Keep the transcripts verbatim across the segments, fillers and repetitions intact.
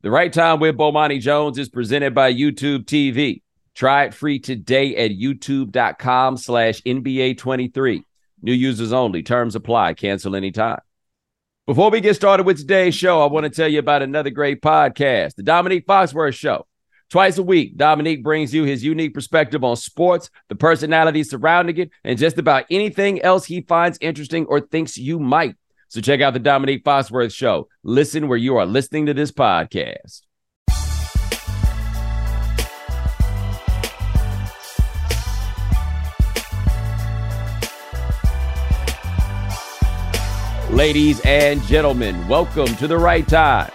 The Right Time with Bomani Jones is presented by YouTube T V. Try it free today at youtube.com slash NBA23. New users only. Terms apply. Cancel anytime. Before we get started with today's show, I want to tell you about another great podcast, The Dominique Foxworth Show. Twice a week, Dominique brings you his unique perspective on sports, the personalities surrounding it, and just about anything else he finds interesting or thinks you might. So check out The Dominique Foxworth Show. Listen where you are listening to this podcast. Ladies and gentlemen, welcome to The Right Time.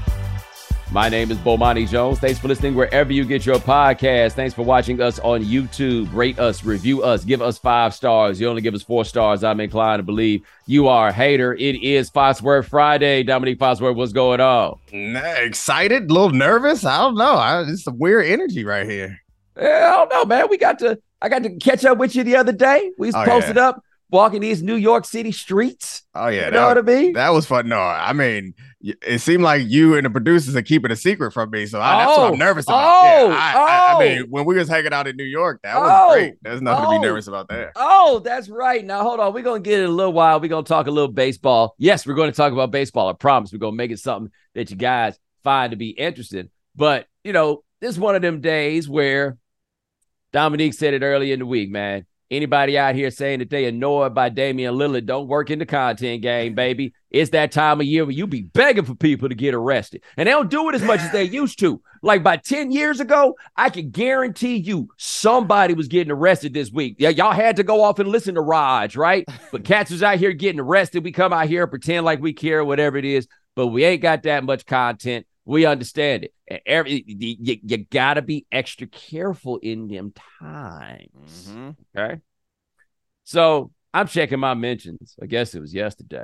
My name is Bomani Jones. Thanks for listening wherever you get your podcast. Thanks for watching us on YouTube. Rate us, review us, give us five stars. You only give us four stars. I'm inclined to believe you are a hater. It is Foxworth Friday. Dominique Foxworth, what's going on? Excited, a little nervous. I don't know. I, it's some weird energy right here. Yeah, I don't know, man. We got to, I got to catch up with you the other day. We Oh, posted yeah. up walking these New York City streets. Oh, yeah. You that, know what I mean? That was fun. No, I mean, it seemed like you and the producers are keeping a secret from me. So I, that's what Oh, I'm nervous about. oh, yeah, I, I, I oh. mean, when we was hanging out in New York, that was Oh, great. There's nothing to oh. be nervous about there. Oh, that's right. Now, hold on. We're going to get it in a little while. We're going to talk a little baseball. Yes, we're going to talk about baseball. I promise. We're going to make it something that you guys find to be interesting. But, you know, this is one of them days where Dominique said it earlier in the week, man. Anybody out here saying that they annoyed by Damian Lillard don't work in the content game, baby. It's that time of year where you be begging for people to get arrested. And they don't do it as much as they used to. Like by ten years ago, I can guarantee you somebody was getting arrested this week. Yeah, y'all had to go off and listen to Raj, right? But cats was out here getting arrested. We come out here and pretend like we care, whatever it is. But we ain't got that much content. We understand it. And every you, you got to be extra careful in them times. Mm-hmm. Okay. So I'm checking my mentions. I guess it was yesterday.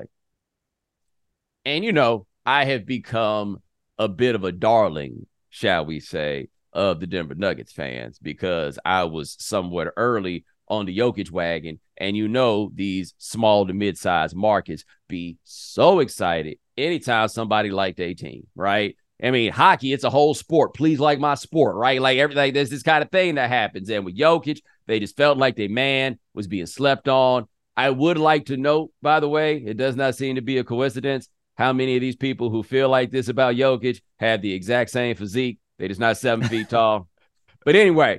And, you know, I have become a bit of a darling, shall we say, of the Denver Nuggets fans because I was somewhat early on the Jokic wagon. And, you know, these small to mid-sized markets be so excited anytime somebody liked a team, right? I mean, hockey, it's a whole sport. Please like my sport, right? Like everything, there's this kind of thing that happens. And with Jokic, they just felt like their man was being slept on. I would like to note, by the way, it does not seem to be a coincidence how many of these people who feel like this about Jokic have the exact same physique. They're just not seven feet tall. But anyway,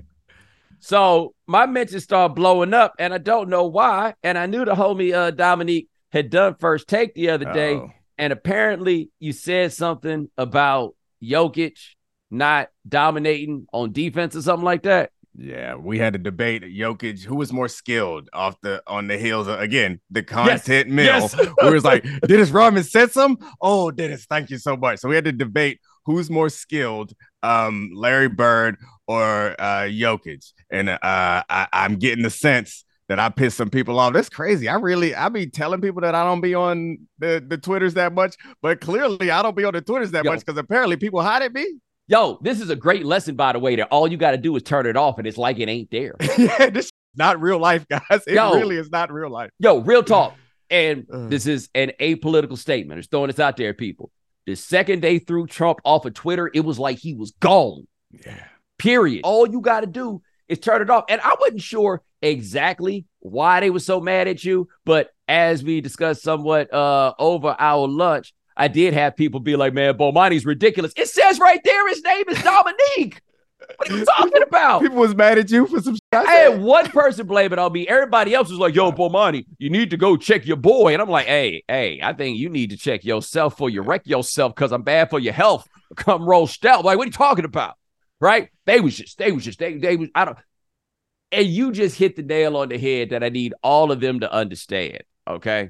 so my mentions start blowing up, and I don't know why. And I knew the homie uh, Dominique had done First Take the other day. Uh-oh. And apparently you said something about Jokic not dominating on defense or something like that. Yeah, we had a debate at Jokic, who was more skilled off the on the heels of, again, the content mill. Yes. We was like, Dennis Rodman said some? Oh, Dennis, thank you so much. So we had to debate who's more skilled, um, Larry Bird or uh, Jokic. And uh, I, I'm getting the sense that I pissed some people off. That's crazy. I really, I be telling people that I don't be on the, the Twitters that much, but clearly I don't be on the Twitters that Yo. much because apparently people hide at me. Yo, this is a great lesson, by the way, that all you got to do is turn it off and it's like it ain't there. Yeah, this is not real life, guys. It Yo. really is not real life. Yo, real talk. And Uh. this is an apolitical statement. Just throwing this out there, people. The second they threw Trump off of Twitter, it was like he was gone. Yeah. Period. All you got to do is turn it off. And I wasn't sure exactly why they were so mad at you, but as we discussed somewhat uh, over our lunch, I did have people be like, man, Bomani's ridiculous. It says right there his name is Dominique. What are you talking about? People was mad at you for some shit I I had said. one person blame it on me. Everybody else was like, yo, Bomani, you need to go check your boy. And I'm like, hey, hey, I think you need to check yourself for you wreck yourself because I'm bad for your health. Come roll stout. Like, what are you talking about? Right? They was just, they was just, they, they was, I don't. And you just hit the nail on the head that I need all of them to understand. Okay.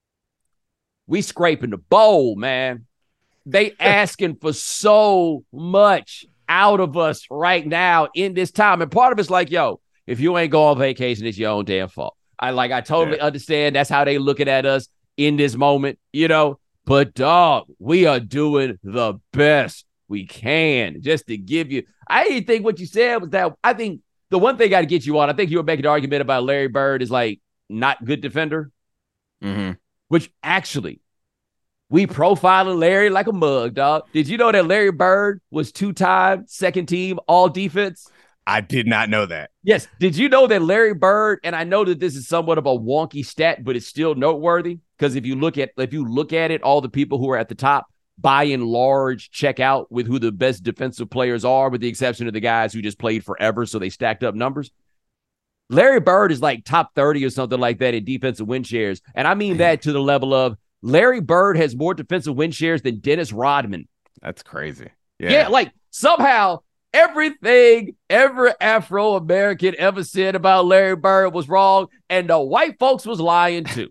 We scraping the bowl, man. They asking for so much out of us right now in this time. And part of it's like, yo, if you ain't go on vacation, it's your own damn fault. I like, I totally Yeah. understand. That's how they looking at us in this moment, you know, but dog, we are doing the best we can just to give you. I didn't think what you said was that. I think the one thing I got to get you on, I think you were making an argument about Larry Bird is like not good defender, Mm-hmm. which actually We profiling Larry like a mug, dog. Did you know that Larry Bird was two-time second team all defense? I did not know that. Yes. Did you know that Larry Bird, and I know that this is somewhat of a wonky stat, but it's still noteworthy because if you look at if you look at it, all the people who are at the top, by and large, check out with who the best defensive players are, with the exception of the guys who just played forever, so they stacked up numbers. Larry Bird is like top thirty or something like that in defensive win shares, and I mean that to the level of Larry Bird has more defensive win shares than Dennis Rodman. That's crazy. Yeah, yeah like somehow everything every Afro-American ever said about Larry Bird was wrong, and the white folks was lying too.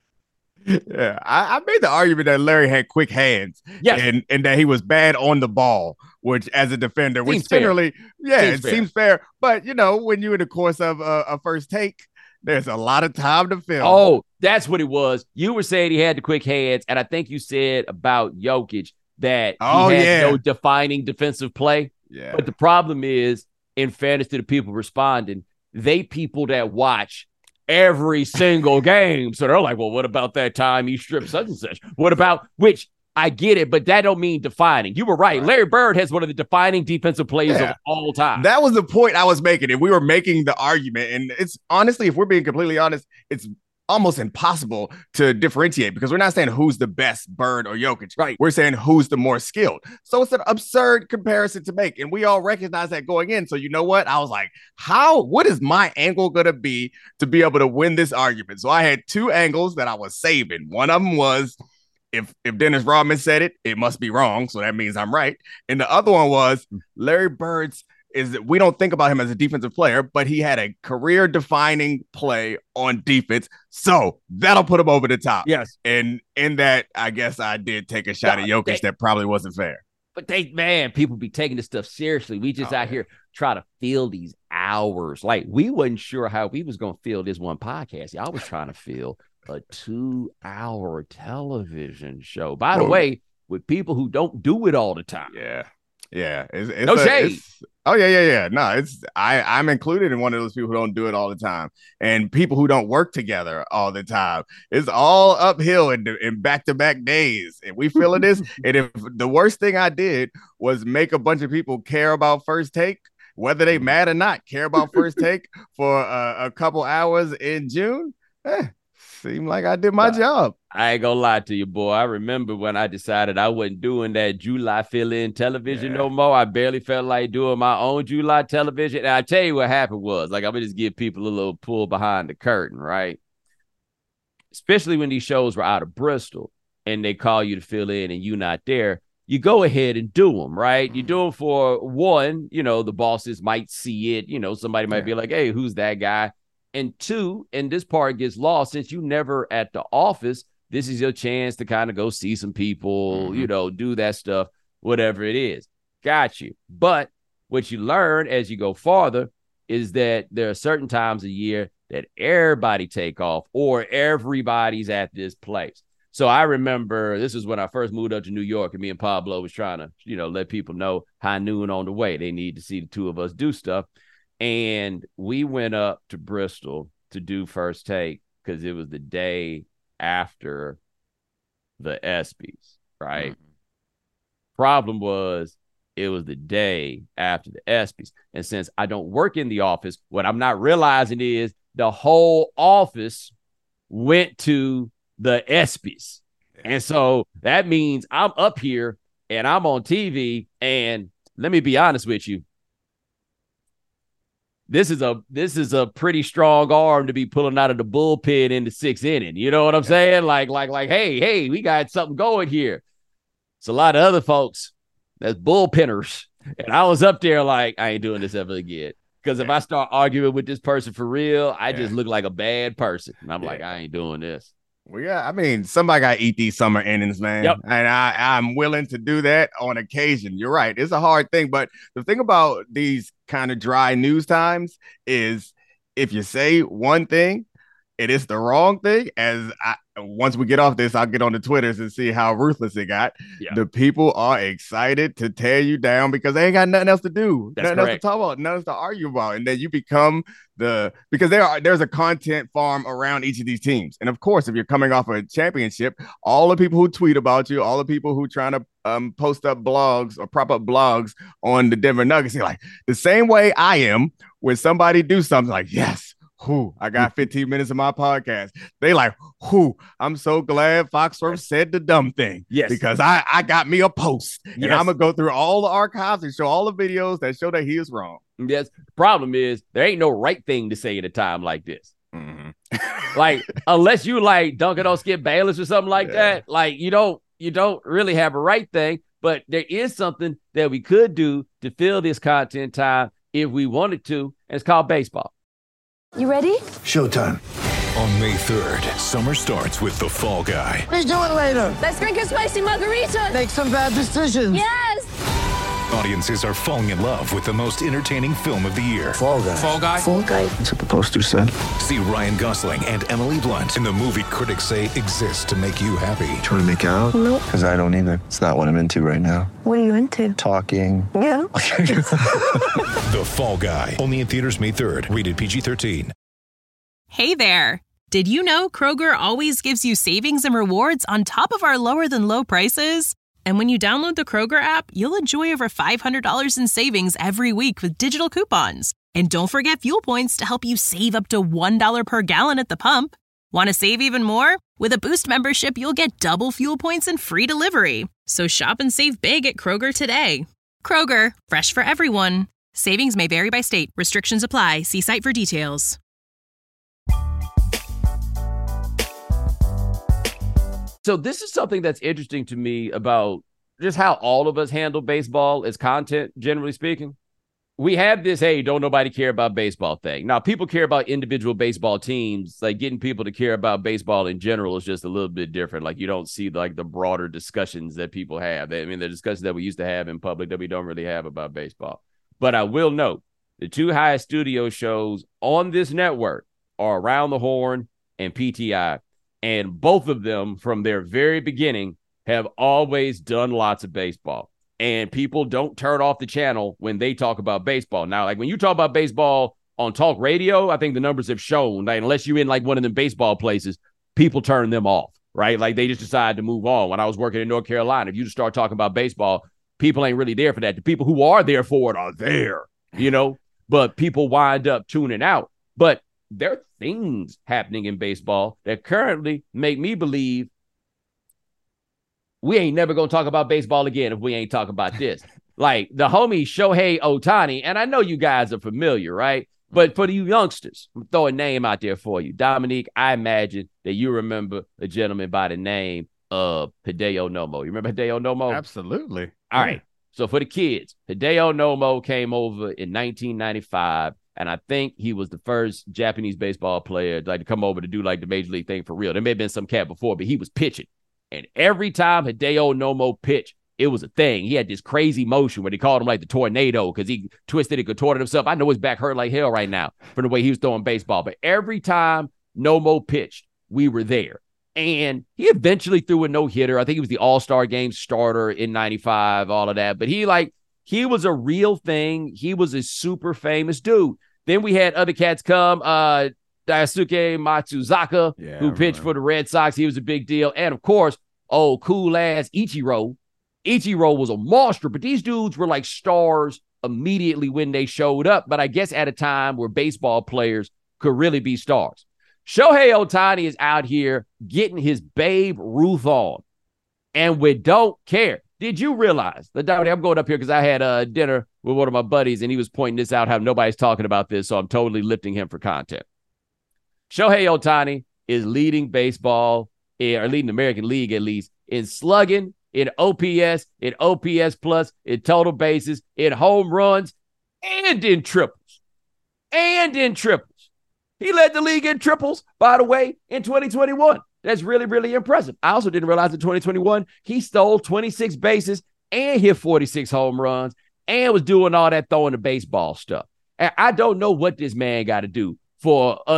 Yeah, I, I made the argument that Larry had quick hands, yes. and, and that he was bad on the ball, which as a defender, seems which generally, fair. yeah, seems it fair. seems fair. But, you know, when you're in the course of a, a first take, there's a lot of time to film. Oh, that's what it was. You were saying he had the quick hands, and I think you said about Jokic that oh, he had yeah. no defining defensive play. Yeah. But the problem is, in fairness to the people responding, they people that watch every single game. So they're like, well, what about that time he stripped such and such? What about, which I get it, but that don't mean defining. You were right. right. Larry Bird has one of the defining defensive plays yeah. of all time. That was the point I was making. And we were making the argument. And it's honestly, if we're being completely honest, it's almost impossible to differentiate because we're not saying who's the best, Bird or Jokic. Right. We're saying who's the more skilled. So it's an absurd comparison to make. And we all recognize that going in. So you know what? I was like, how, what is my angle going to be to be able to win this argument? So I had two angles that I was saving. One of them was, if if Dennis Rodman said it, it must be wrong. So that means I'm right. And the other one was Larry Bird's is that we don't think about him as a defensive player, but he had a career-defining play on defense. So that'll put him over the top. Yes. And in that, I guess I did take a shot no, at Jokic they, that probably wasn't fair. But they, man, people be taking this stuff seriously. We just oh, out yeah. here try to fill these hours. Like, we wasn't sure how we was going to fill this one podcast. Y'all was trying to fill a two-hour television show. By the Whoa. way, with people who don't do it all the time. Yeah. Yeah. It's, it's no a, shade. It's, oh, yeah, yeah, yeah. No, it's I, I'm included in one of those people who don't do it all the time. And people who don't work together all the time. It's all uphill in, in back-to-back days. And we feeling this. And if the worst thing I did was make a bunch of people care about First Take, whether they mad or not, care about First Take for a, a couple hours in June, eh, seemed like I did my job. I ain't gonna lie to you, boy. I remember when I decided I wasn't doing that July fill-in television yeah. no more. I barely felt like doing my own July television. And I tell you what happened was, like, I'm gonna just give people a little pull behind the curtain, right? Especially when these shows were out of Bristol and they call you to fill in and you're not there. You go ahead and do them, right? You do them for one, you know, the bosses might see it. You know, somebody might yeah. be like, hey, who's that guy? And two, and this part gets lost, since you never at the office, this is your chance to kind of go see some people, mm-hmm. you know, do that stuff, whatever it is. Got you. But what you learn as you go farther is that there are certain times a year that everybody take off or everybody's at this place. So I remember this is when I first moved up to New York, and me and Pablo was trying to, you know, let people know high noon on the way. They need to see the two of us do stuff. And we went up to Bristol to do First Take because it was the day after the ESPYs, right? Mm-hmm. Problem was, it was the day after the ESPYs. And since I don't work in the office, what I'm not realizing is the whole office went to the ESPYs. And so that means I'm up here and I'm on T V. And let me be honest with you. This is a this is a pretty strong arm to be pulling out of the bullpen in the sixth inning. You know what I'm yeah. saying? Like, like, like, hey, hey, we got something going here. It's a lot of other folks that's bullpenners. And I was up there like, I ain't doing this ever again. Because yeah. if I start arguing with this person for real, I yeah. just look like a bad person. And I'm yeah. like, I ain't doing this. Well, yeah, I mean, somebody got to eat these summer innings, man. Yep. And I, I'm willing to do that on occasion. You're right. It's a hard thing. But the thing about these kind of dry news times is if you say one thing, it is the wrong thing. As I, once we get off this, I'll get on the Twitters and see how ruthless it got. Yeah. The people are excited to tear you down because they ain't got nothing else to do, That's nothing correct. else to talk about, nothing else to argue about, and then you become the because there are there's a content farm around each of these teams, and of course, if you're coming off a championship, all the people who tweet about you, all the people who trying to um, post up blogs or prop up blogs on the Denver Nuggets, you're like the same way I am when somebody do something like yes. Who I got fifteen minutes of my podcast. They like, who I'm so glad Foxworth said the dumb thing. Yes. Because I, I got me a post. Yes. And I'm gonna go through all the archives and show all the videos that show that he is wrong. Yes. The problem is there ain't no right thing to say at a time like this. Mm-hmm. Like, unless you like dunking on Skip Bayless or something like Yeah. that, like you don't you don't really have a right thing. But there is something that we could do to fill this content time if we wanted to, and it's called baseball. You ready? Showtime. On May third, summer starts with The Fall Guy. Let's do it later. Let's drink a spicy margarita. Make some bad decisions. Yes. Audiences are falling in love with the most entertaining film of the year. Fall Guy. Fall Guy? Fall guy. That's what the poster said. See Ryan Gosling and Emily Blunt in the movie critics say exists to make you happy. Trying to make it out? Nope. Because I don't either. It's not what I'm into right now. What are you into? Talking. Yeah. The Fall Guy. Only in theaters May third. Rated P G thirteen. Hey there. Did you know Kroger always gives you savings and rewards on top of our lower than low prices? And when you download the Kroger app, you'll enjoy over five hundred dollars in savings every week with digital coupons. And don't forget fuel points to help you save up to one dollar per gallon at the pump. Want to save even more? With a Boost membership, you'll get double fuel points and free delivery. So shop and save big at Kroger today. Kroger, fresh for everyone. Savings may vary by state. Restrictions apply. See site for details. So this is something that's interesting to me about just how all of us handle baseball as content, generally speaking. We have this, hey, don't nobody care about baseball thing. Now, people care about individual baseball teams. Like getting people to care about baseball in general is just a little bit different. Like you don't see like the broader discussions that people have. I mean, the discussions that we used to have in public that we don't really have about baseball. But I will note the two highest studio shows on this network are Around the Horn and P T I. And both of them, from their very beginning, have always done lots of baseball. And people don't turn off the channel when they talk about baseball. Now, like when you talk about baseball on talk radio, I think the numbers have shown that unless you're in like one of them baseball places, people turn them off, right? Like they just decide to move on. When I was working in North Carolina, if you just start talking about baseball, people ain't really there for that. The people who are there for it are there, you know, but people wind up tuning out. But there are things happening in baseball that currently make me believe we ain't never going to talk about baseball again if we ain't talking about this. Like the homie Shohei Ohtani, and I know you guys are familiar, right? But for you youngsters, I'm throw a name out there for you. Dominique, I imagine that you remember a gentleman by the name of Hideo Nomo. You remember Hideo Nomo? Absolutely. All right. So for the kids, Hideo Nomo came over in nineteen ninety-five. And I think he was the first Japanese baseball player like to come over to do like the major league thing for real. There may have been some cat before, but he was pitching. And every time Hideo Nomo pitched, it was a thing. He had this crazy motion where they called him like the tornado because he twisted and contorted himself. I know his back hurt like hell right now from the way he was throwing baseball. But every time Nomo pitched, we were there. And he eventually threw a no-hitter. I think he was the All-Star Game starter in ninety-five, all of that. But he like, he was a real thing. He was a super famous dude. Then we had other cats come, uh, Daisuke Matsuzaka, Yeah, who pitched for the Red Sox. He was a big deal. And, of course, oh, cool-ass Ichiro. Ichiro was a monster, but these dudes were like stars immediately when they showed up, but I guess at a time where baseball players could really be stars. Shohei Ohtani is out here getting his Babe Ruth on, and we don't care. Did you realize that I'm going up here because I had a dinner with one of my buddies, and he was pointing this out, how nobody's talking about this, so I'm totally lifting him for content. Shohei Ohtani is leading baseball, or leading the American League at least, in slugging, in O P S, in O P S plus, in total bases, in home runs, and in triples. And in triples. He led the league in triples, by the way, in twenty twenty-one. That's really, really impressive. I also didn't realize in twenty twenty-one, he stole twenty-six bases and hit forty-six home runs and was doing all that throwing the baseball stuff. And I don't know what this man got to do for us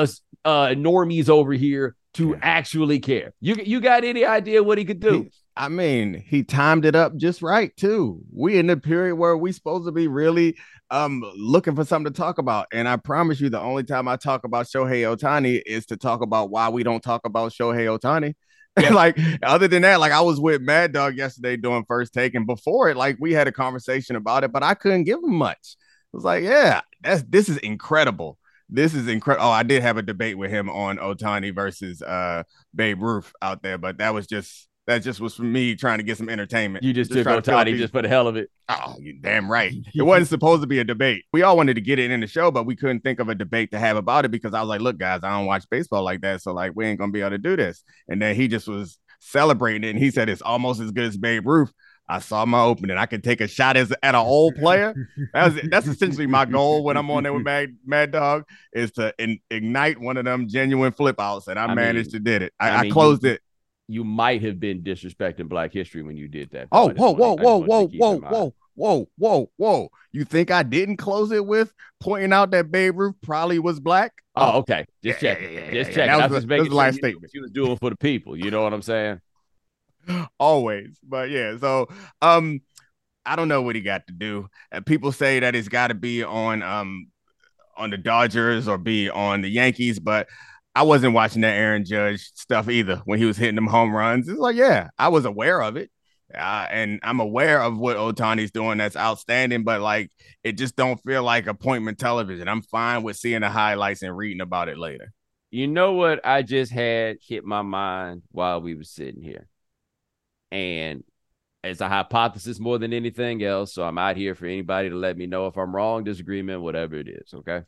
uh, normies over here to yeah. actually care. You you got any idea what he could do? He, I mean, he timed it up just right too. We in the period where we supposed to be really um looking for something to talk about. And I promise you, the only time I talk about Shohei Ohtani is to talk about why we don't talk about Shohei Ohtani. Yeah. Like, other than that, like, I was with Mad Dog yesterday doing First Take, and before it, like, we had a conversation about it, but I couldn't give him much. It was like, yeah, that's this is incredible. This is incredible. Oh, I did have a debate with him on Ohtani versus uh Babe Ruth out there, but that was just that just was for me trying to get some entertainment. You just, just took Ohtani just for the hell of it. Oh, you damn right. It wasn't supposed to be a debate. We all wanted to get it in the show, but we couldn't think of a debate to have about it because I was like, look, guys, I don't watch baseball like that, so like we ain't gonna be able to do this. And then he just was celebrating it, and he said it's almost as good as Babe Ruth. I saw my opening. I could take a shot as at an old player. That was, that's essentially my goal when I'm on there with Mad, Mad Dog is to in, ignite one of them genuine flip outs, and I, I managed mean, to did it. I, I, mean, I closed you, it. You might have been disrespecting Black history when you did that. Oh, whoa, whoa, whoa, whoa, whoa, whoa, whoa, whoa, whoa. You think I didn't close it with pointing out that Babe Ruth probably was black? Oh, okay. Just yeah, checking. Yeah, yeah, just yeah, checking. That was, I was just making the, sure last you statement. She was doing for the people. You know what I'm saying? Always. But yeah, so um, I don't know what he got to do. Uh, people say that it's got to be on um on the Dodgers or be on the Yankees, but I wasn't watching that Aaron Judge stuff either when he was hitting them home runs. It's like, yeah, I was aware of it. Uh, and I'm aware of what Ohtani's doing that's outstanding, but like it just don't feel like appointment television. I'm fine with seeing the highlights and reading about it later. You know what I just had hit my mind while we were sitting here? And it's a hypothesis more than anything else, so I'm out here for anybody to let me know if I'm wrong, disagreement, whatever it is, okay?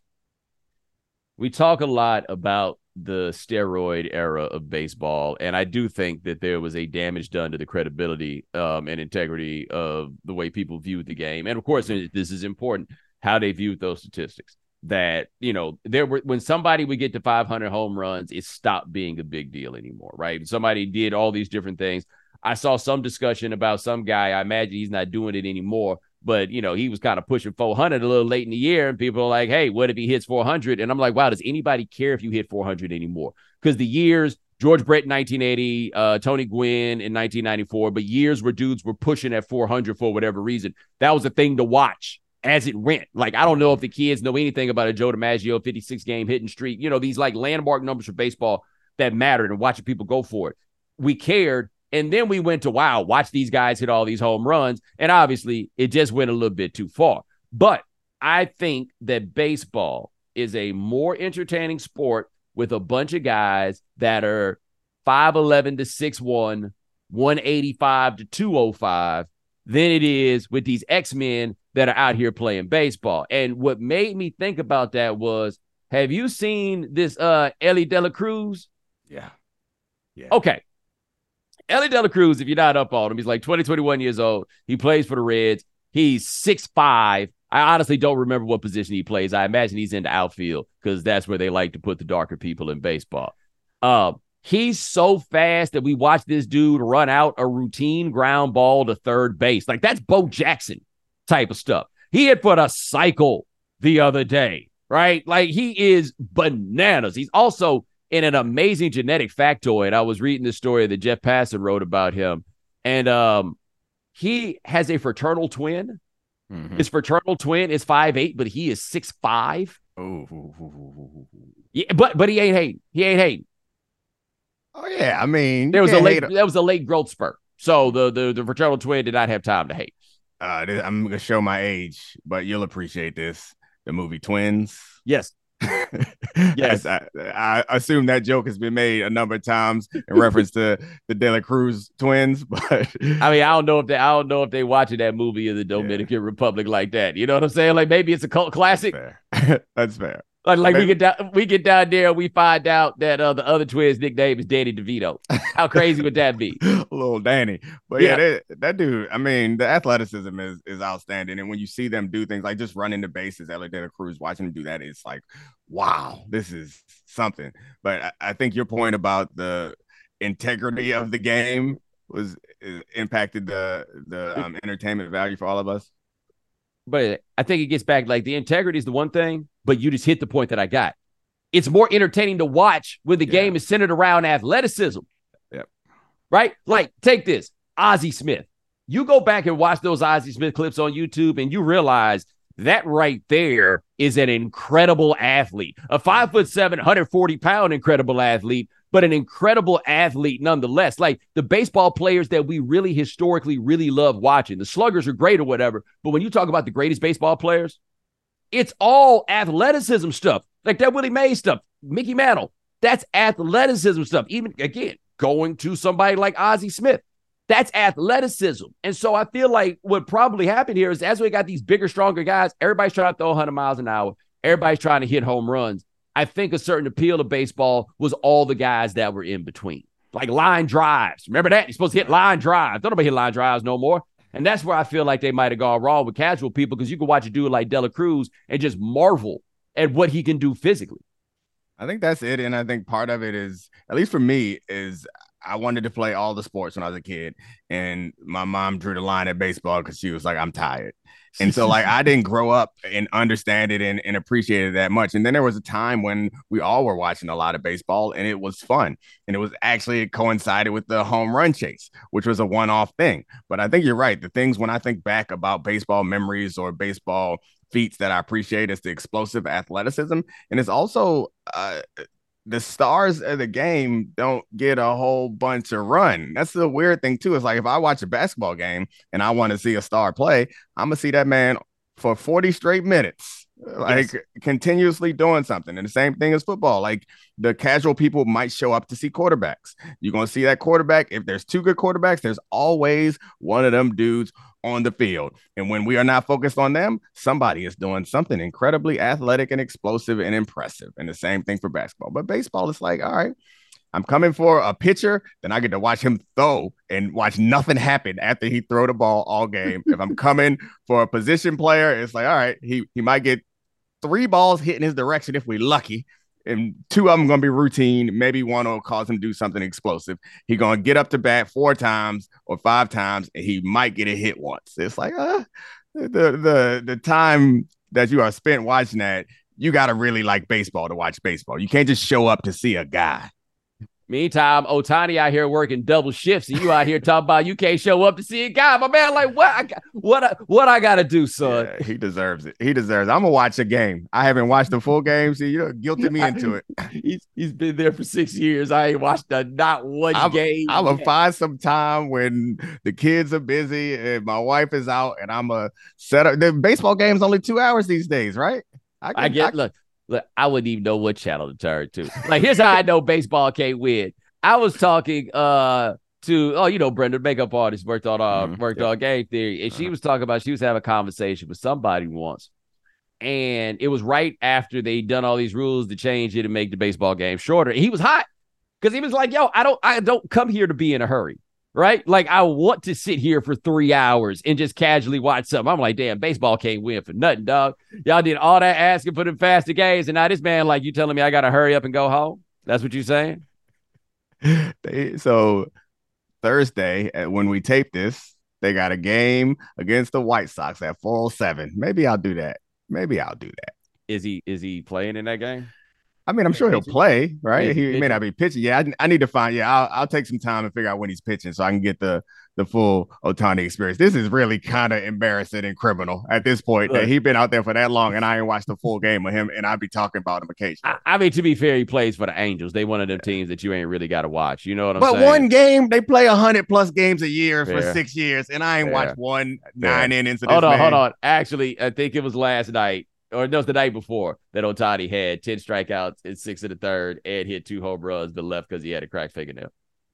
We talk a lot about the steroid era of baseball, and I do think that there was a damage done to the credibility um, and integrity of the way people viewed the game. And, of course, this is important, how they viewed those statistics. That, you know, there were when somebody would get to five hundred home runs, it stopped being a big deal anymore, right? Somebody did all these different things. I saw some discussion about some guy. I imagine he's not doing it anymore, but, you know, he was kind of pushing four hundred a little late in the year, and people are like, hey, what if he hits four hundred? And I'm like, wow, does anybody care if you hit four hundred anymore? Because the years, George Brett in nineteen eighty, uh, Tony Gwynn in nineteen ninety-four, but years where dudes were pushing at four hundred for whatever reason, that was a thing to watch as it went. Like, I don't know if the kids know anything about a Joe DiMaggio fifty-six game hitting streak, you know, these like landmark numbers for baseball that mattered and watching people go for it. We cared. And then we went to, wow, watch these guys hit all these home runs. And obviously, it just went a little bit too far. But I think that baseball is a more entertaining sport with a bunch of guys that are five eleven to six one, one eighty-five to two oh five than it is with these X-Men that are out here playing baseball. And what made me think about that was, have you seen this uh, Ellie De La Cruz? Yeah. Yeah. Okay. Ellie De La Cruz, if you're not up on him, he's like twenty, twenty-one years old. He plays for the Reds. He's six five. I honestly don't remember what position he plays. I imagine he's in the outfield because that's where they like to put the darker people in baseball. Um, he's so fast that we watch this dude run out a routine ground ball to third base. Like, that's Bo Jackson type of stuff. He hit for the cycle the other day, right? Like, he is bananas. He's also in an amazing genetic factoid. I was reading the story that Jeff Passan wrote about him, and um, he has a fraternal twin. Mm-hmm. His fraternal twin is five eight, but he is six five. Oh, yeah, but but he ain't hating. He ain't hating. Oh yeah, I mean, there was a late that was a late growth spurt, so the the the fraternal twin did not have time to hate. Uh, I'm gonna show my age, but you'll appreciate this. The movie Twins. Yes. Yes, I, I assume that joke has been made a number of times in reference to the De La Cruz twins, but I mean, I don't know if they, I don't know if they watching that movie in the Dominican yeah. Republic like that. You know what I'm saying? Like, maybe it's a cult classic. That's fair. That's fair. Like, like we get down, we get down there, and we find out that uh, the other twins' nickname is Danny DeVito. How crazy would that be? Little Danny, but yeah, yeah that, that dude. I mean, the athleticism is is outstanding, and when you see them do things like just running the bases, Ellie De La Cruz, watching him do that, it's like, wow, this is something. But I, I think your point about the integrity of the game was impacted the the um, entertainment value for all of us. But I think it gets back, like, the integrity is the one thing, but you just hit the point that I got. it's more entertaining to watch when the Yeah. game is centered around athleticism. Yep. Right? Like, take this, Ozzie Smith. You go back and watch those Ozzie Smith clips on YouTube, and you realize that right there is an incredible athlete, a five foot seven, one hundred forty pound incredible athlete, but an incredible athlete nonetheless. Like the baseball players that we really historically really love watching, the sluggers are great or whatever. But when you talk about the greatest baseball players, it's all athleticism stuff, like that Willie Mays stuff, Mickey Mantle. That's athleticism stuff. Even again, going to somebody like Ozzie Smith. That's athleticism. And so I feel like what probably happened here is as we got these bigger, stronger guys, everybody's trying to throw one hundred miles an hour. Everybody's trying to hit home runs. I think a certain appeal of baseball was all the guys that were in between. Like line drives. Remember that? You're supposed to hit line drives. Don't nobody hit line drives no more. And that's where I feel like they might have gone wrong with casual people, because you can watch a dude like Dela Cruz and just marvel at what he can do physically. I think that's it. And I think part of it is, at least for me, is I wanted to play all the sports when I was a kid. And my mom drew the line at baseball because she was like, I'm tired. And so like I didn't grow up and understand it and, and appreciate it that much. And then there was a time when we all were watching a lot of baseball and it was fun. And it was actually it coincided with the home run chase, which was a one-off thing. But I think you're right. The things when I think back about baseball memories or baseball feats that I appreciate is the explosive athleticism. And it's also uh, the stars of the game don't get a whole bunch of run. That's the weird thing too. It's like if I watch a basketball game and I want to see a star play, I'm gonna see that man for forty straight minutes, like yes. continuously doing something. And the same thing as football. Like the casual people might show up to see quarterbacks. You're gonna see that quarterback. If there's two good quarterbacks, there's always one of them dudes on the field. And when we are not focused on them, somebody is doing something incredibly athletic and explosive and impressive. And the same thing for basketball. But baseball is like, all right, I'm coming for a pitcher, then I get to watch him throw and watch nothing happen after he throw the ball all game. If I'm coming for a position player, it's like, all right, he, he might get three balls hit in his direction if we're lucky. And two of them going to be routine. Maybe one will cause him to do something explosive. He's going to get up to bat four times or five times, and he might get a hit once. It's like uh, the, the, the time that you are spent watching that, you got to really like baseball to watch baseball. You can't just show up to see a guy. Meantime, Ohtani out here working double shifts, and you out here talking about you can't show up to see a guy. My man, like what? I got, what? I, what I gotta do, son? Yeah, he deserves it. He deserves it. I'm gonna watch a game. I haven't watched the full game, so you know, guilted me into it. he's he's been there for six years. I ain't watched a, not one I'm, game. I'm gonna find some time when the kids are busy and my wife is out, and I'm gonna set up. The baseball game's only two hours these days, right? I, can, I get I, look. Look, I wouldn't even know what channel to turn to. Like, here's how I know baseball can't win. I was talking uh to oh, you know, Brenda, makeup artist, worked on uh mm-hmm. worked yep. on Game Theory, and uh-huh. she was talking about she was having a conversation with somebody once, and it was right after they'd done all these rules to change it and make the baseball game shorter. And he was hot because he was like, "Yo, I don't, I don't come here to be in a hurry." Right? Like, I want to sit here for three hours and just casually watch something. I'm like, damn, baseball can't win for nothing, dog. Y'all did all that asking for them faster games, and now this man, like, you telling me I got to hurry up and go home? That's what you're saying? They, so Thursday, when we tape this, they got a game against the White Sox at four oh seven. Maybe I'll do that. Maybe I'll do that. Is he is he playing in that game? I mean, I'm sure he'll play, right? He, he may not be pitching. Yeah, I, I need to find. Yeah, I'll, I'll take some time and figure out when he's pitching so I can get the the full Ohtani experience. This is really kind of embarrassing and criminal at this point Look, that he's been out there for that long and I ain't watched the full game of him, and I'd be talking about him occasionally. I, I mean, to be fair, he plays for the Angels. They one of them teams that you ain't really got to watch. You know what I'm but saying? But one game, they play one hundred plus games a year fair. for six years, and I ain't fair. watched one fair. nine innings of this Hold on, man. hold on. Actually, I think it was last night. Or no, it was the night before that Ohtani had ten strikeouts in six of the third and hit two home runs, but left because he had a cracked fingernail.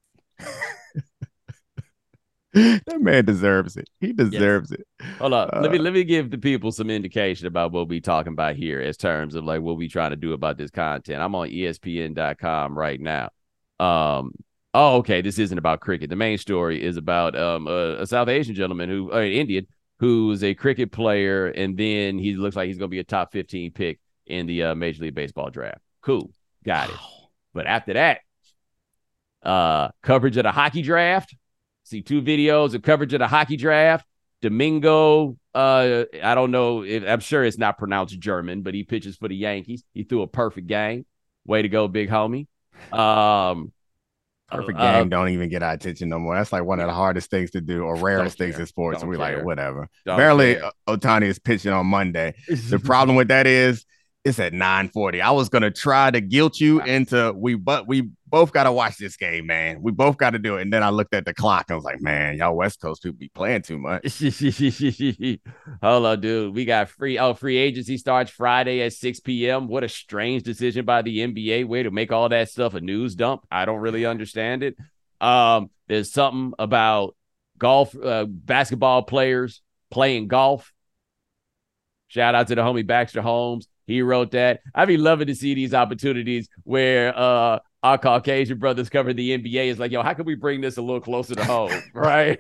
That man deserves it. He deserves yes. it. Hold on. Uh, let me let me give the people some indication about what we talking about here as terms of like what we trying to do about this content. I'm on E S P N dot com right now. Um. Oh, okay. This isn't about cricket. The main story is about um a, a South Asian gentleman who, uh, Indian, who's a cricket player, and then he looks like he's going to be a top fifteen pick in the uh, Major League Baseball draft. Cool. Got it. But after that, uh, coverage of the hockey draft. See two videos of coverage of the hockey draft. Domingo, uh, I don't know. If, I'm sure it's not pronounced German, but he pitches for the Yankees. He threw a perfect game. Way to go, big homie. Um, Perfect uh, game don't even get our attention no more. That's like one of the hardest things to do or rarest things in sports. Don't and we're care. like, whatever. Don't Apparently, care. Ohtani is pitching on Monday. The problem with that is it's at nine forty. I was gonna try to guilt you into we, but we both got to watch this game, man. We both got to do it. And then I looked at the clock and was like, man, y'all West Coast people be playing too much. Hold on, dude. We got free. Oh, free agency starts Friday at six p.m. What a strange decision by the N B A. Way to make all that stuff a news dump. I don't really understand it. Um, there's something about golf, uh, basketball players playing golf. Shout out to the homie Baxter Holmes. He wrote that. I'd be loving to see these opportunities where uh, our Caucasian brothers cover the N B A. Is like, yo, how can we bring this a little closer to home, right?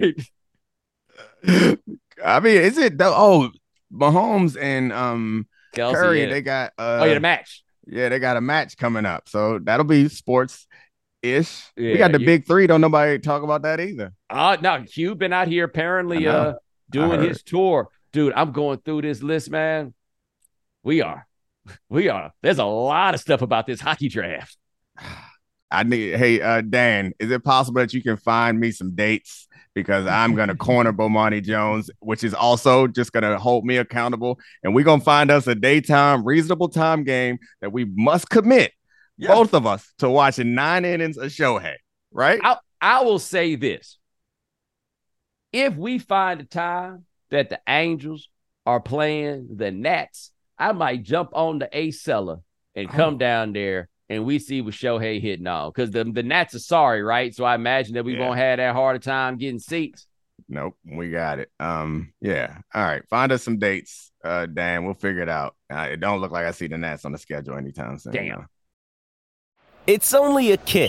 I mean, is it though? Oh, Mahomes and um Kelsey, Curry, yeah. they got uh, oh yeah, the match. Yeah, they got a match coming up, so that'll be sports ish. Yeah, we got the you, big three. Don't nobody talk about that either. Uh no, Q been out here apparently uh doing his tour. Dude, I'm going through this list, man. We are. We are. There's a lot of stuff about this hockey draft. I need, hey, uh, Dan, is it possible that you can find me some dates? Because I'm going to corner Bomani Jones, which is also just going to hold me accountable. And we're going to find us a daytime, reasonable time game that we must commit, yeah. both of us, to watching nine innings of Shohei, right? I, I will say this. If we find a time that the Angels are playing the Nats, I might jump on the A Cellar and come oh. down there and we see what Shohei hitting on. Because the, the Nats are sorry, right? So I imagine that we yeah. won't have that hard a time getting seats. Nope, we got it. Um, yeah. All right. Find us some dates, uh, Dan. We'll figure it out. Uh, it don't look like I see the Nats on the schedule anytime soon. Damn. No. It's only a kick.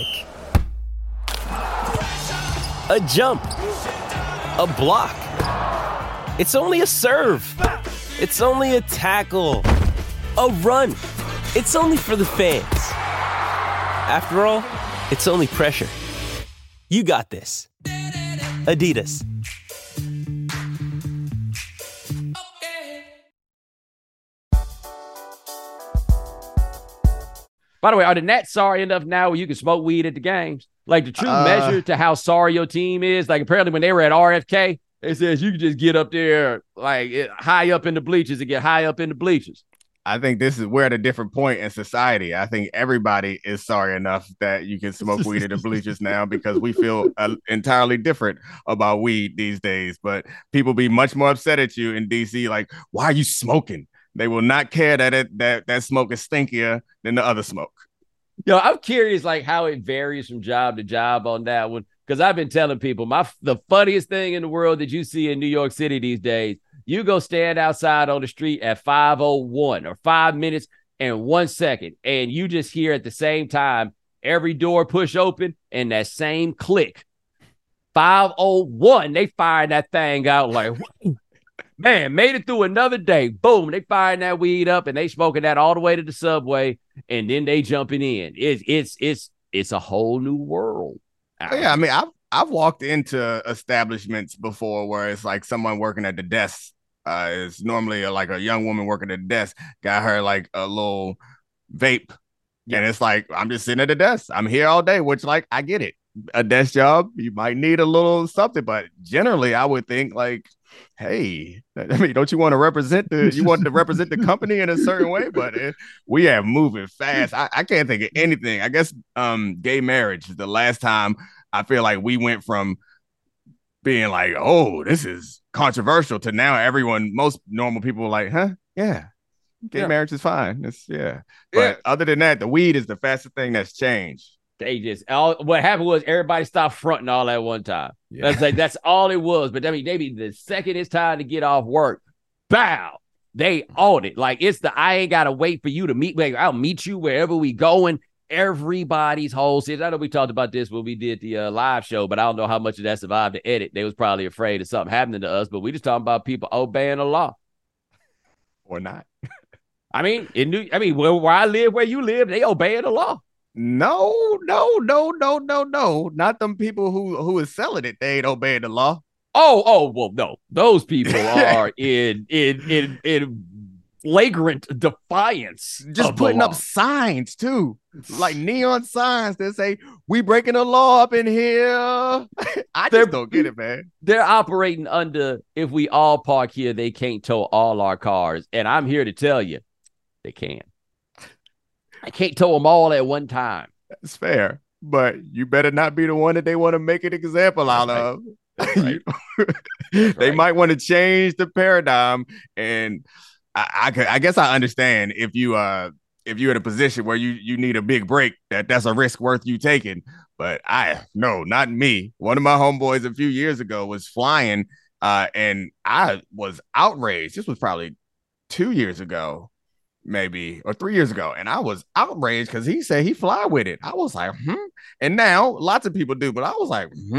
A jump. A block. It's only a serve. It's only a tackle, a run. It's only for the fans. After all, it's only pressure. You got this. Adidas. By the way, are the Nats sorry enough now where you can smoke weed at the games? Like the true uh, measure to how sorry your team is? Like apparently when they were at R F K, it says you can just get up there like high up in the bleachers and get high up in the bleachers. I think this is we're at a different point in society. I think everybody is sorry enough that you can smoke weed in the bleachers now because we feel uh, entirely different about weed these days. But people be much more upset at you in D C. Like, why are you smoking? They will not care that it, that that smoke is stinkier than the other smoke. Yo, I'm curious like how it varies from job to job on that one. Because I've been telling people, my the funniest thing in the world that you see in New York City these days, you go stand outside on the street at five oh one or five minutes and one second, and you just hear at the same time every door push open and that same click. five oh one, they firing that thing out like, man, made it through another day. Boom, they firing that weed up and they smoking that all the way to the subway, and then they jumping in. It's it's it's it's a whole new world. Oh, yeah, I mean, I've I've walked into establishments before where it's like someone working at the desk. Uh, it's normally a, like a young woman working at the desk got her like a little vape, yeah. and it's like I'm just sitting at the desk. I'm here all day, which like I get it. A desk job, you might need a little something, but generally, I would think like, hey, I mean, don't you want to represent the you want to represent the company in a certain way? But it, we have moving fast. I, I can't think of anything. I guess um, gay marriage. The last time I feel like we went from being like, oh, this is controversial to now everyone, most normal people are like, huh, yeah, gay yeah. marriage is fine. It's yeah. But yeah. other than that, the weed is the fastest thing that's changed. They just all what happened was everybody stopped fronting all at one time. Yeah. That's like that's all it was. But I mean, they be the second it's time to get off work, bow, they own it. Like it's the I ain't gotta wait for you to meet me. I'll meet you wherever we going. Everybody's whole season. I know we talked about this when we did the uh, live show, but I don't know how much of that survived the edit. They was probably afraid of something happening to us, but we just talking about people obeying the law. Or not. I mean, in New, I mean, where, where I live, where you live, they obeying the law. No, no, no, no, no, no. Not them people who, who is selling it. They ain't obeying the law. Oh, oh, well, no. Those people are in in in in flagrant defiance. Just of putting the up law. signs too, like neon signs that say "We breaking the law up in here." I They're- just don't get it, man. They're operating under, if we all park here, they can't tow all our cars. And I'm here to tell you, they can. I can't tow them all at one time. It's fair, but you better not be the one that they want to make an example out right. of. That's right. they right. might want to change the paradigm, and I, I, could, I guess I understand if you uh if you're in a position where you you need a big break, that that's a risk worth you taking. But I no, not me. One of my homeboys a few years ago was flying, uh, and I was outraged. This was probably two years ago, maybe, or three years ago, and I was outraged because he said he fly with it. I was like, hmm. And now lots of people do, but I was like, hmm.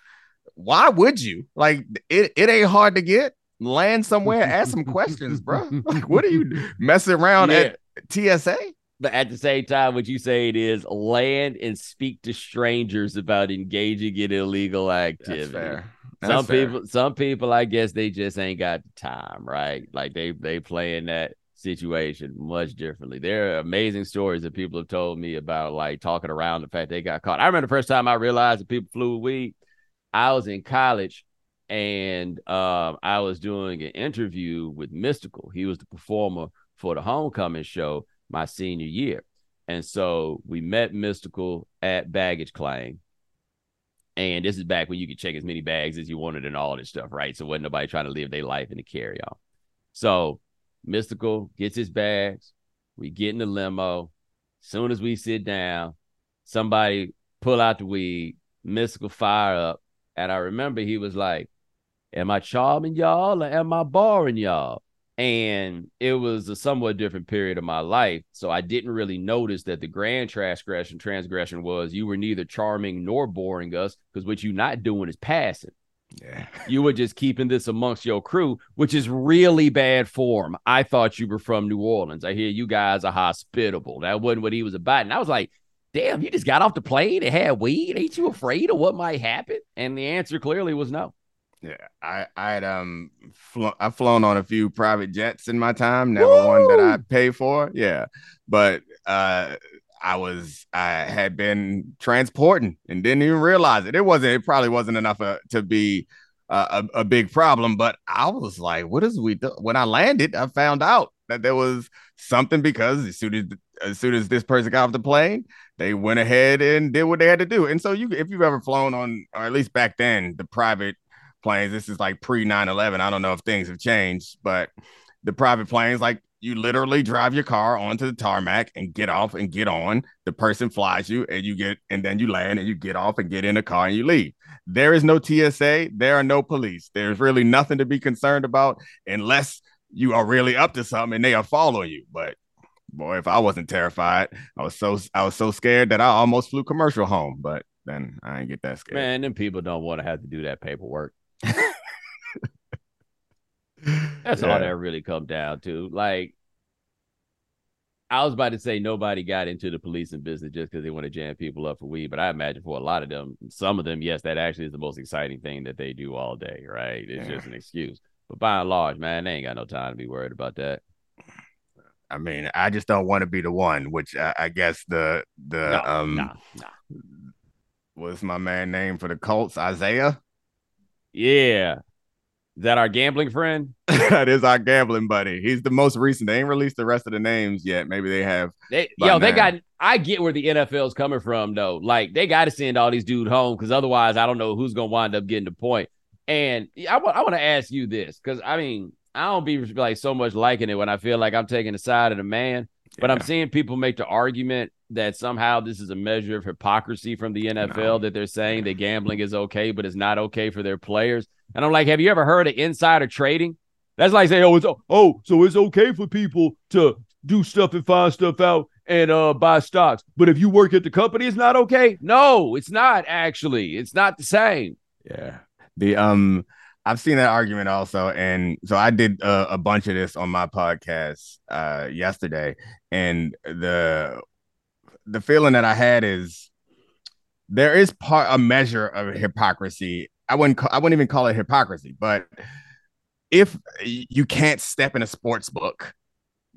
Why would you? Like, it, it ain't hard to get. Land somewhere, ask some questions, bro. Like, what are you messing around Yeah. at T S A? But at the same time, what you say it is land and speak to strangers about engaging in illegal activity. That's fair. That's some fair. people, some people, I guess they just ain't got the time, right? Like they they play in that situation much differently. There are amazing stories that people have told me about, like talking around the fact they got caught. I remember the first time I realized that people flew with weed. I was in college, and um, I was doing an interview with Mystical. He was the performer for the Homecoming show my senior year. And so we met Mystical at baggage claim. And this is back when you could check as many bags as you wanted and all this stuff, right? So wasn't nobody trying to live their life in the carry-on. So Mystical gets his bags. We get in the limo. Soon as we sit down, somebody pull out the weed, Mystical fire up. And I remember he was like, am I charming y'all or am I boring y'all? And it was a somewhat different period of my life. So I didn't really notice that the grand transgression transgression was you were neither charming nor boring us, because what you're not doing is passing. Yeah. You were just keeping this amongst your crew, which is really bad form. I thought you were from New Orleans. I hear you guys are hospitable. That wasn't what he was about. And I was like, damn, you just got off the plane and had weed? Ain't you afraid of what might happen? And the answer clearly was no. Yeah, I I had um fl- I've flown on a few private jets in my time, never Woo! One that I pay for. Yeah, but uh, I was I had been transporting and didn't even realize it. It wasn't. It probably wasn't enough uh, to be uh, a a big problem. But I was like, what is we do? When I landed, I found out that there was something, because as soon as as soon as this person got off the plane, they went ahead and did what they had to do. And so you, if you've ever flown on, or at least back then, the private planes, this is like pre nine eleven. I don't know if things have changed, but the private planes, like, you literally drive your car onto the tarmac and get off and get on. The person flies you and you get, and then you land and you get off and get in the car and you leave. There is no T S A. There are no police. There's really nothing to be concerned about unless you are really up to something and they are following you. But boy, if I wasn't terrified, I was so I was so scared that I almost flew commercial home. But then I didn't get that scared. Man, them people don't want to have to do that paperwork. That's Yeah. all that really come down to. Like, I was about to say nobody got into the policing business just because they want to jam people up for weed, but I imagine for a lot of them, some of them, yes, that actually is the most exciting thing that they do all day, right? It's Yeah. just an excuse. But by and large, man, they ain't got no time to be worried about that. I mean, I just don't want to be the one, which I, I guess the the No, um nah, nah. what's my man name for the Colts, Isaiah? Yeah. Is that our gambling friend? That is our gambling buddy. He's the most recent. They ain't released the rest of the names yet. Maybe they have. They, by yo, they now. got. I get where the N F L's coming from, though. Like, they got to send all these dudes home, because otherwise, I don't know who's gonna wind up getting the point. And I want, I want to ask you this, because I mean, I don't be like so much liking it when I feel like I'm taking the side of the man, but I'm Yeah. seeing people make the argument that somehow this is a measure of hypocrisy from the N F L, No. that they're saying that gambling is okay, but it's not okay for their players. And I'm like, have you ever heard of insider trading? That's like saying, oh, it's oh, so it's okay for people to do stuff and find stuff out and uh buy stocks, but if you work at the company, it's not okay. No, it's not. Actually, it's not the same. Yeah. The um I've seen that argument also, and so I did uh, a bunch of this on my podcast uh yesterday, and the the feeling that I had is there is part a measure of hypocrisy. I wouldn't ca- I wouldn't even call it hypocrisy, but if you can't step in a sports book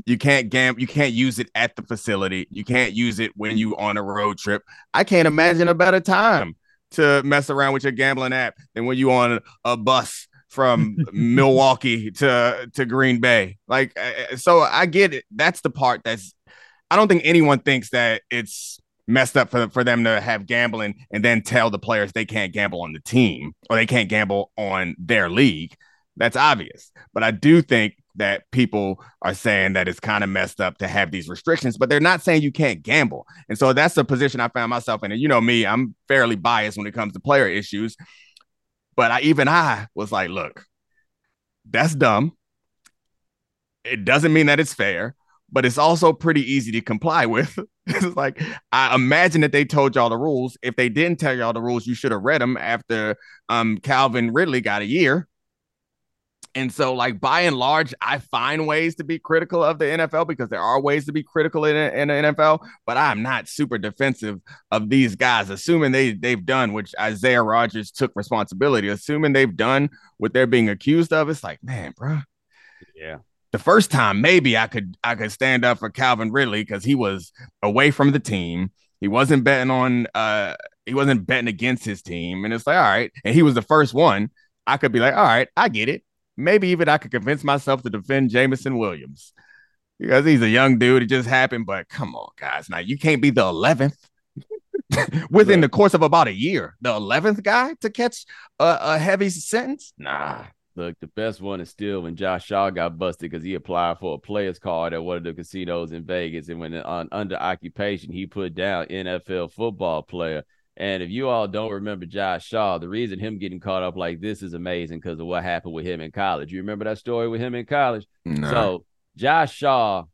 You can't gamble. You can't use it at the facility. You can't use it when you on a road trip. I can't imagine a better time to mess around with your gambling app than when you on a bus from Milwaukee to, to Green Bay. Like, so I get it. That's the part that's, I don't think anyone thinks that it's messed up for, for them to have gambling and then tell the players they can't gamble on the team or they can't gamble on their league. That's obvious. But I do think that people are saying that it's kind of messed up to have these restrictions, but they're not saying you can't gamble. And so that's the position I found myself in. And you know me, I'm fairly biased when it comes to player issues. But I, even I was like, look, that's dumb. It doesn't mean that it's fair, but it's also pretty easy to comply with. It's like, I imagine that they told y'all the rules. If they didn't tell y'all the rules, you should have read them after um, Calvin Ridley got a year. And so, like, by and large, I find ways to be critical of the N F L because there are ways to be critical in, in the N F L, but I'm not super defensive of these guys, assuming they, they've done, which Isaiah Rodgers took responsibility, assuming they've done what they're being accused of. It's like, man, bro. Yeah. The first time, maybe I could I could stand up for Calvin Ridley because he was away from the team. He wasn't betting on, uh, he wasn't betting against his team. And it's like, all right. And he was the first one. I could be like, all right, I get it. Maybe even I could convince myself to defend Jameson Williams because he's a young dude. It just happened. But come on, guys. Now, you can't be the eleventh within the course of about a year. The eleventh guy to catch a, a heavy sentence? Nah. Look, the best one is still when Josh Shaw got busted because he applied for a player's card at one of the casinos in Vegas. And when on under occupation, he put down N F L football player. And if you all don't remember Josh Shaw, the reason him getting caught up like this is amazing because of what happened with him in college. You remember that story with him in college? No. So Josh Shaw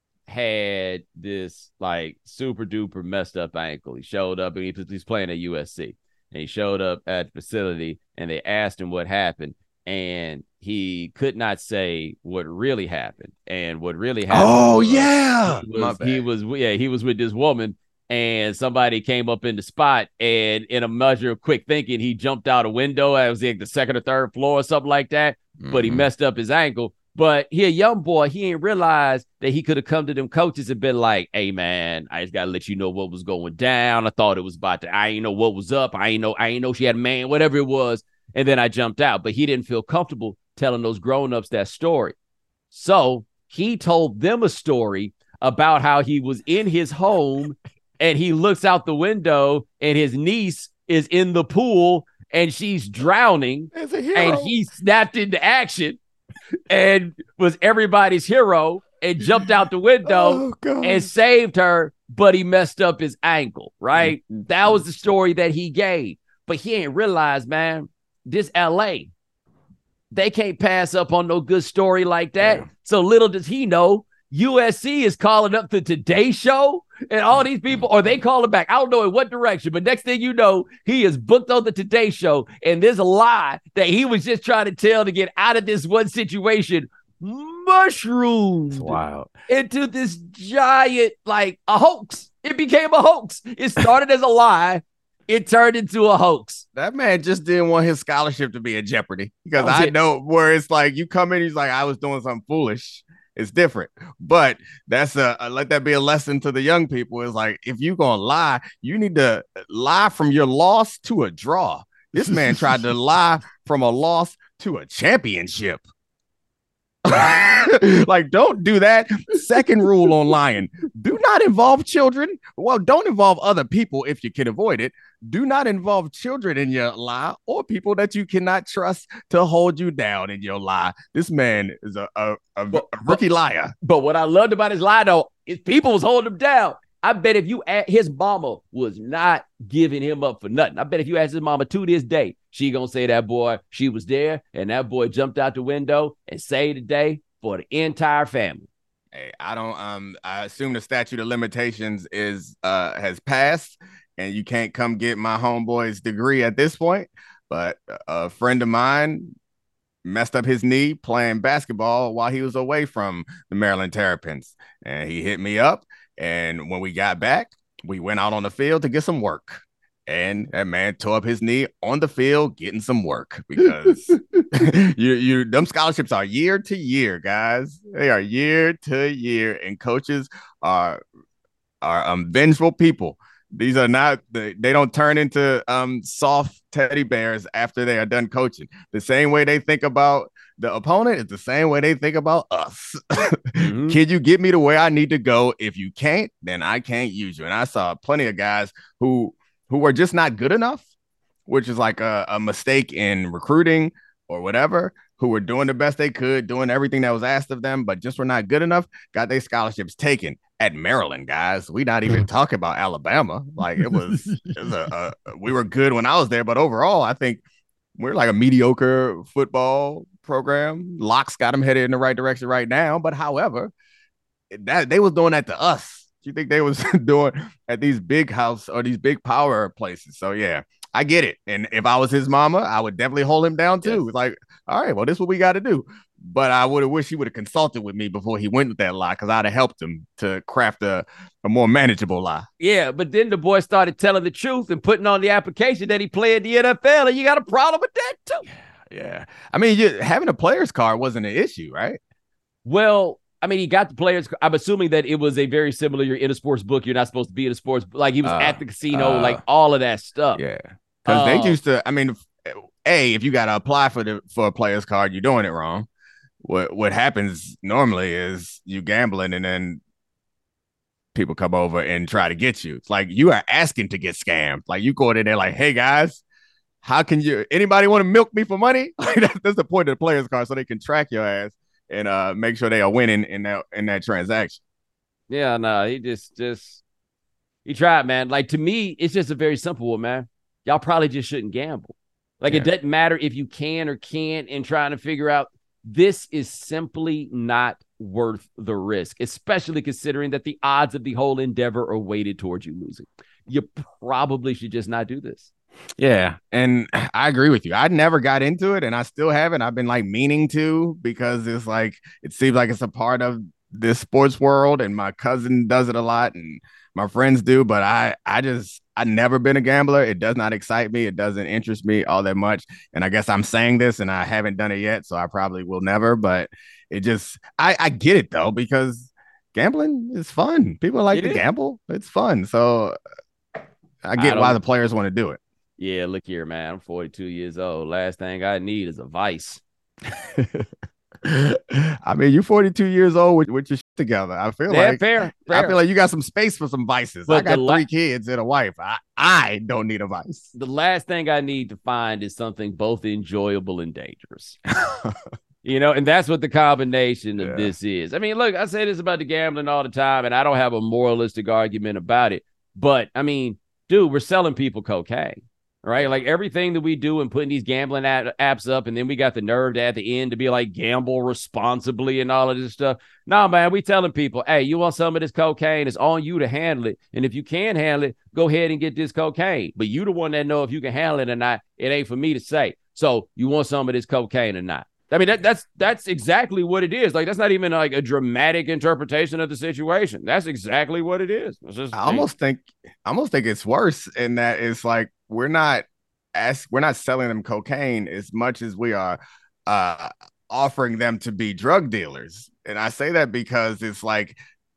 had this like super duper messed up ankle. He showed up and he, he's playing at U S C. And he showed up at the facility and they asked him what happened. And he could not say what really happened. And what really happened. Oh, was, yeah. He was, he was, yeah, he was with this woman. And somebody came up in the spot, and in a measure of quick thinking, he jumped out a window. It was like the second or third floor or something like that. Mm-hmm. But he messed up his ankle. But he a young boy. He ain't realized that he could have come to them coaches and been like, hey, man, I just got to let you know what was going down. I thought it was about to, I ain't know what was up. I ain't know, I ain't know she had a man, whatever it was. And then I jumped out. But he didn't feel comfortable telling those grown-ups that story. So he told them a story about how he was in his home and he looks out the window and his niece is in the pool and she's drowning. And he snapped into action and was everybody's hero and jumped out the window oh, and saved her, but he messed up his ankle, right? Mm-hmm. That was the story that he gave. But he ain't realized, man, this L A, they can't pass up on no good story like that. Yeah. So little does he know, U S C is calling up the Today Show and all these people, or they call him back. I don't know in what direction, but next thing you know, he is booked on the Today Show. And there's a lie that he was just trying to tell to get out of this one situation, mushroomed wow. into this giant, like a hoax. It became a hoax. It started as a lie. It turned into a hoax. That man just didn't want his scholarship to be in jeopardy because I it. know where it's like you come in, he's like, I was doing something foolish. It's different, but that's a, a let that be a lesson to the young people. Is like, if you gonna lie, you need to lie from your loss to a draw. This man tried to lie from a loss to a championship. Like, don't do that. Second rule on lying: do not involve children. Well, don't involve other people if you can avoid it. Do not involve children in your lie or people that you cannot trust to hold you down in your lie. This man is a, a, a, but, a rookie but, liar. But what I loved about his lie, though, is people was holding him down. I bet if you ask, his mama was not giving him up for nothing. I bet if you ask his mama to this day, she gonna say that boy, she was there, and that boy jumped out the window and saved the day for the entire family. Hey, I don't. Um, I assume the statute of limitations is uh has passed, and you can't come get my homeboy's degree at this point. But a friend of mine messed up his knee playing basketball while he was away from the Maryland Terrapins, and he hit me up. And when we got back, we went out on the field to get some work. And that man tore up his knee on the field getting some work because you you them scholarships are year to year, guys. They are year to year, and coaches are are um, vengeful people. These are not they, they don't turn into um soft teddy bears after they are done coaching. The same way they think about the opponent is the same way they think about us. Mm-hmm. Can you get me to where I need to go? If you can't, then I can't use you. And I saw plenty of guys who who were just not good enough, which is like a, a mistake in recruiting or whatever, who were doing the best they could, doing everything that was asked of them, but just were not good enough, got their scholarships taken at Maryland, guys. We not even talking about Alabama. Like it was, it was a, a, we were good when I was there, but overall, I think we're like a mediocre football program. Locke's got them headed in the right direction right now, but however, that they was doing that to us. You think they was doing at these big house or these big power places. So yeah, I get it. And if I was his mama, I would definitely hold him down too. Yes. Like, all right, well, this is what we got to do. But I would have wished he would have consulted with me before he went with that lie, because I'd have helped him to craft a, a more manageable lie. Yeah, but then the boy started telling the truth and putting on the application that he played the N F L, and you got a problem with that too. Yeah. I mean, you, having a player's card wasn't an issue, right? Well, I mean, he got the players. I'm assuming that it was a very similar, you're in a sports book, you're not supposed to be in a sports, like he was uh, at the casino, uh, like all of that stuff. Yeah. Because uh, they used to, I mean, A, if you got to apply for the for a player's card, you're doing it wrong. What what happens normally is you gambling and then people come over and try to get you. It's like you are asking to get scammed. Like you go in there like, hey, guys, how can you, anybody want to milk me for money? Like that's, that's the point of the player's card, so they can track your ass and uh, make sure they are winning in that in that transaction. Yeah, no, he just just he tried, man. Like to me, it's just a very simple one, man. Y'all probably just shouldn't gamble. Like yeah. It doesn't matter if you can or can't, and trying to figure out this is simply not worth the risk, especially considering that the odds of the whole endeavor are weighted towards you losing. You probably should just not do this. Yeah, and I agree with you. I never got into it, and I still haven't. I've been like meaning to, because it's like it seems like it's a part of this sports world, and my cousin does it a lot, and my friends do. But I, I just, I never been a gambler. It does not excite me. It doesn't interest me all that much. And I guess I'm saying this, and I haven't done it yet, so I probably will never. But it just, I, I get it though, because gambling is fun. People like it to is. gamble. It's fun. So I get I why the players want to do it. Yeah, look here, man. I'm forty-two years old. Last thing I need is a vice. I mean, you're forty-two years old with, with your shit together. I feel yeah, like fair, fair. I feel like you got some space for some vices. But I got la- three kids and a wife. I, I don't need a vice. The last thing I need to find is something both enjoyable and dangerous. You know, and that's what the combination of yeah. this is. I mean, look, I say this about the gambling all the time, and I don't have a moralistic argument about it. But I mean, dude, we're selling people cocaine. Right? Like everything that we do and putting these gambling ad- apps up, and then we got the nerve to at the end to be like, gamble responsibly and all of this stuff. No, man, we telling people, hey, you want some of this cocaine? It's on you to handle it. And if you can handle it, go ahead and get this cocaine. But you the one that know if you can handle it or not. It ain't for me to say. So you want some of this cocaine or not? I mean, that, that's that's exactly what it is. Like, that's not even like a dramatic interpretation of the situation. That's exactly what it is. It's just, I almost think, I almost think it's worse in that it's like we're not as we're not selling them cocaine as much as we are uh, offering them to be drug dealers. And I say that because it's like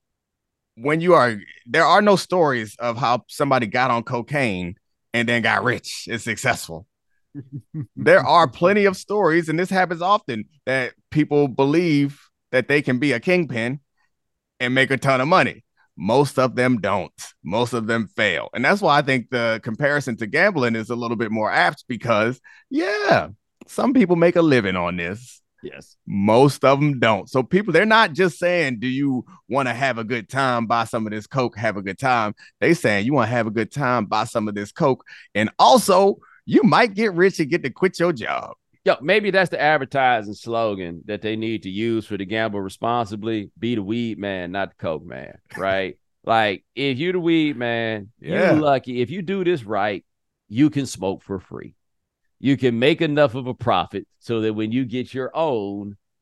when you are, there are no stories of how somebody got on cocaine and then got rich and successful. There are plenty of stories, and this happens often, that people believe that they can be a kingpin and make a ton of money. Most of them don't. Most of them fail. And that's why I think the comparison to gambling is a little bit more apt, because, yeah, some people make a living on this. Yes. Most of them don't. So people, they're not just saying, do you want to have a good time, buy some of this Coke, have a good time. They saying, you want to have a good time, buy some of this Coke. And also, you might get rich and get to quit your job. Yo, maybe that's the advertising slogan that they need to use for the gamble responsibly. Be the weed man, not the Coke man, right? Like, if you the weed man, yeah. you're lucky. If you do this right, you can smoke for free. You can make enough of a profit so that when you get your own,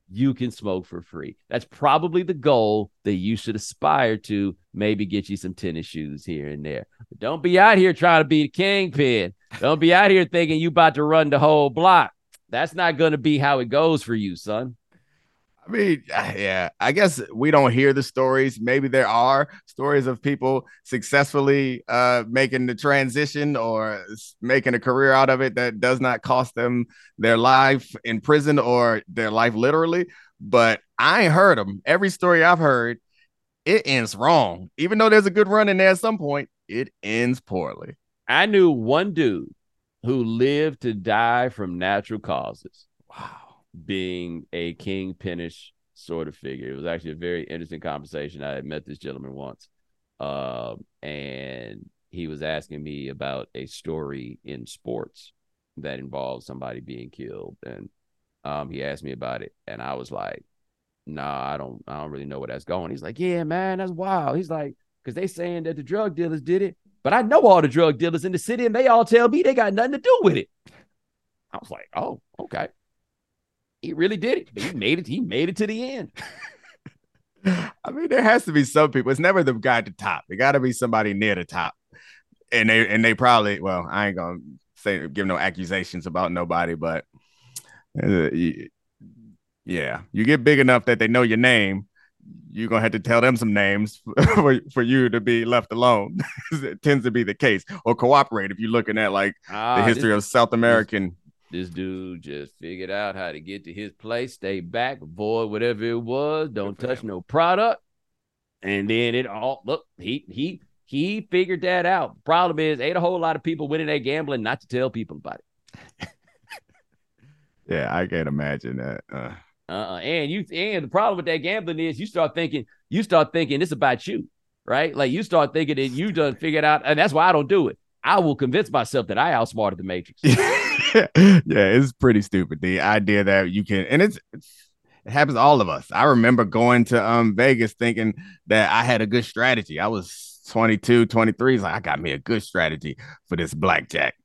you can smoke for free. That's probably the goal that you should aspire to. Maybe get you some tennis shoes here and there. But don't be out here trying to be the kingpin. Don't be out here thinking you about to run the whole block. That's not going to be how it goes for you, son. I mean, yeah, I guess we don't hear the stories. Maybe there are stories of people successfully uh, making the transition or making a career out of it that does not cost them their life in prison or their life literally. But I ain't heard them. Every story I've heard, it ends wrong. Even though there's a good run in there at some point, it ends poorly. I knew one dude who lived to die from natural causes. Wow. Being a kingpinish sort of figure. It was actually a very interesting conversation. I had met this gentleman once, uh, and he was asking me about a story in sports that involved somebody being killed, and um, he asked me about it, and I was like, "Nah, I don't, I don't really know where that's going." He's like, "Yeah, man, that's wild." He's like, "Because they saying that the drug dealers did it, but I know all the drug dealers in the city, and they all tell me they got nothing to do with it." I was like, "Oh, okay." He really did it. He made it. He made it to the end. I mean, there has to be some people. It's never the guy at the top. It got to be somebody near the top. And they and they probably, well, I ain't gonna say give no accusations about nobody, but uh, yeah, you get big enough that they know your name, you're gonna have to tell them some names for, for you to be left alone. It tends to be the case, or cooperate if you're looking at like ah, the history this, of South American. This, This dude just figured out how to get to his place, stay back, avoid whatever it was, don't touch no product. And then it all, look, he he he figured that out. Problem is, ain't a whole lot of people winning that gambling not to tell people about it. Yeah, I can't imagine that. Uh. Uh-uh. And you and the problem with that gambling is you start thinking, you start thinking it's about you, right? Like you start thinking that you done figured out, and that's why I don't do it. I will convince myself that I outsmarted the Matrix. Yeah, it's pretty stupid. The idea that you can, and it's, it's it happens to all of us. I remember going to um Vegas thinking that I had a good strategy. I was twenty-two, twenty-three. It's like, I got me a good strategy for this blackjack.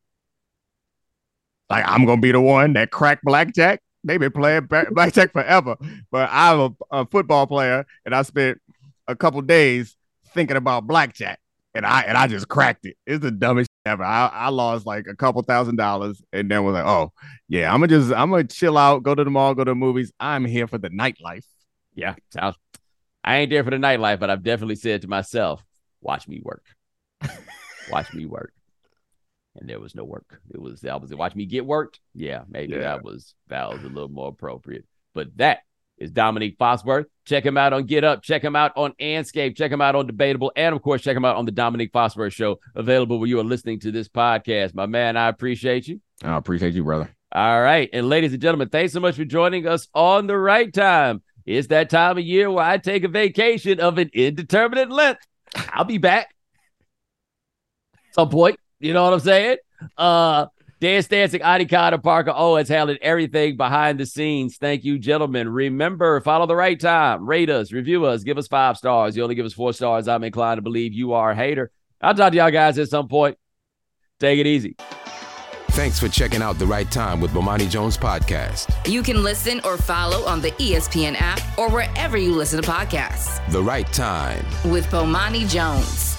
Like, I'm going to be the one that cracked blackjack. They've been playing blackjack forever. But I'm a, a football player, and I spent a couple days thinking about blackjack. And I and I just cracked it. It's the dumbest shit ever. I, I lost like a couple thousand dollars and then was like, oh, yeah, I'm going to just, I'm going to chill out, go to the mall, go to the movies. I'm here for the nightlife. Yeah. Sounds, I ain't there for the nightlife, but I've definitely said to myself, watch me work. Watch me work. And there was no work. It was, that was, watch me get worked. Yeah, maybe yeah. that was, that was a little more appropriate. But that is Dominique Foxworth. Check him out on Get Up. Check him out on Anscape. Check him out on Debatable. And, of course, check him out on the Dominique Foxworth Show, available where you are listening to this podcast. My man, I appreciate you. I appreciate you, brother. All right. And, ladies and gentlemen, thanks so much for joining us on The Right Time. It's that time of year where I take a vacation of an indeterminate length. I'll be back at some point. You know what I'm saying? Uh, Dan Stancic, Adi Carter, Parker Owens handling everything behind the scenes. Thank you, gentlemen. Remember, follow The Right Time. Rate us, review us, give us five stars. You only give us four stars, I'm inclined to believe you are a hater. I'll talk to y'all guys at some point. Take it easy. Thanks for checking out The Right Time with Bomani Jones podcast. You can listen or follow on the E S P N app or wherever you listen to podcasts. The Right Time with Bomani Jones.